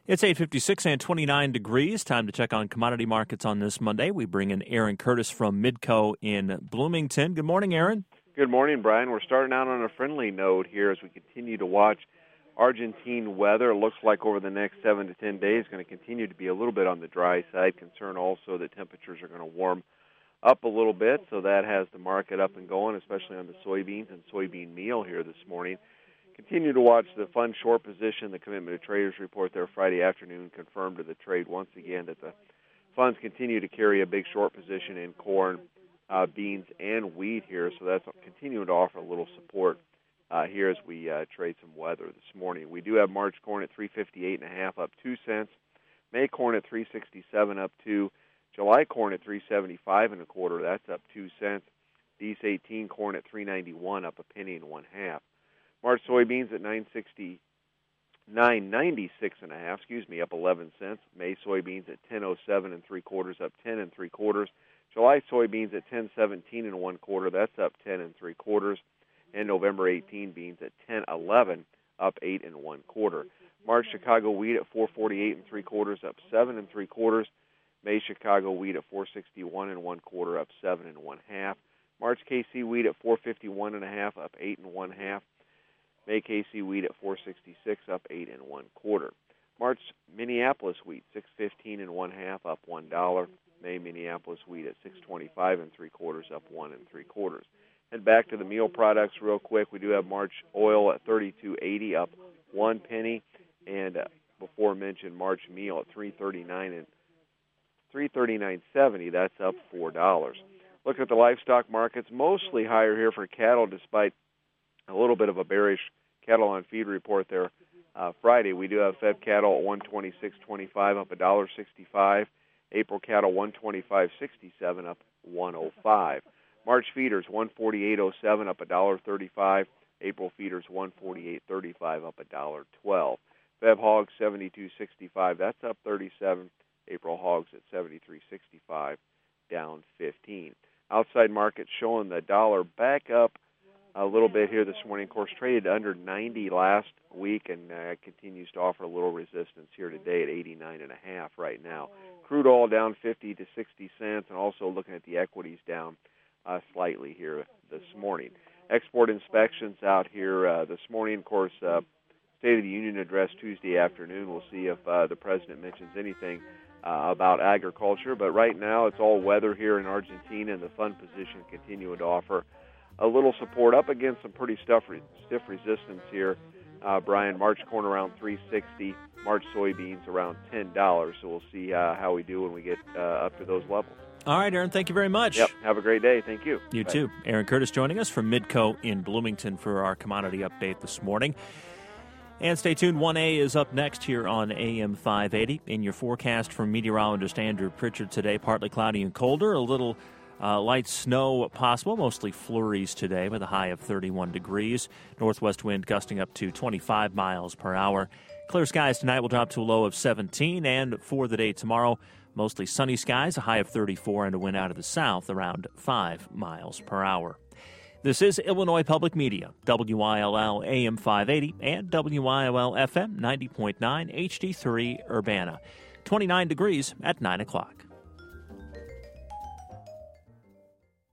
It's 8:56 and 29 degrees. Time to check on commodity markets on this Monday. We bring in Aaron Curtis from Midco in Bloomington. Good morning, Aaron. Good morning, Brian. We're starting out on a friendly note here as we continue to watch Argentine weather. It looks like over the next 7 to 10 days going to continue to be a little bit on the dry side. Concern also that temperatures are going to warm up a little bit, so that has the market up and going, especially on the soybeans and soybean meal here this morning. Continue to watch the fund short position. The Commitment to Traders report there Friday afternoon confirmed to the trade once again that the funds continue to carry a big short position in corn, beans, and wheat here. So that's continuing to offer a little support here as we trade some weather this morning. We do have March corn at 358.5, up 2 cents. May corn at 367, up 2. July corn at 375.25, that's up 2 cents. Dece 18 corn at 391, up a penny and 1/2. March soybeans at 996.5, up 11 cents. May soybeans at 1007.75, up 10 3/4. July soybeans at 1017.25, that's up 10 3/4. And November 18 beans at 1011, up 8 1/4. March Chicago wheat at 448.75, up 7 3/4. May Chicago wheat at 461.25, up 7 1/2. March KC wheat at 451.5, up 8 1/2. May KC wheat at 466, up 8 1/4. March Minneapolis wheat 615.5, up $1. May Minneapolis wheat at 625.75, up 1 3/4. And back to the meal products real quick. We do have March oil at 32.80, up 1 penny, and before mentioned March meal at 339.70. That's up $4. Look at the livestock markets, mostly higher here for cattle, despite a little bit of a bearish cattle on feed report there Friday. We do have fed cattle at 126.25, up $1.65. April cattle 125.67, up 105. March feeders 148.07, up $1.35. April feeders 148.35, up $1.12. Feb hogs 72.65, that's up 37. April hogs at 73.65, down 15. Outside markets showing the dollar back up a little bit here this morning. Of course, traded under 90 last week and continues to offer a little resistance here today at 89.5 right now. Crude oil down 50 to 60 cents, and also looking at the equities down slightly here this morning. Export inspections out here this morning. Of course, State of the Union address Tuesday afternoon. We'll see if the president mentions anything about agriculture. But right now, it's all weather here in Argentina, and the fund position continuing to offer a little support up against some pretty stiff resistance here. Brian, March corn around 360, March soybeans around $10. So we'll see how we do when we get up to those levels. All right, Aaron, thank you very much. Yep, have a great day. Thank you. You Bye. too. Aaron Curtis joining us from Midco in Bloomington for our commodity update this morning. And stay tuned, 1A is up next here on AM 580. In your forecast from meteorologist Andrew Pritchard today, partly cloudy and colder, a little light snow possible, mostly flurries today with a high of 31 degrees. Northwest wind gusting up to 25 miles per hour. Clear skies tonight will drop to a low of 17, and for the day tomorrow, mostly sunny skies, a high of 34, and a wind out of the south around 5 miles per hour. This is Illinois Public Media, WILL AM 580 and WILL FM 90.9 HD3 Urbana. 29 degrees at 9 o'clock.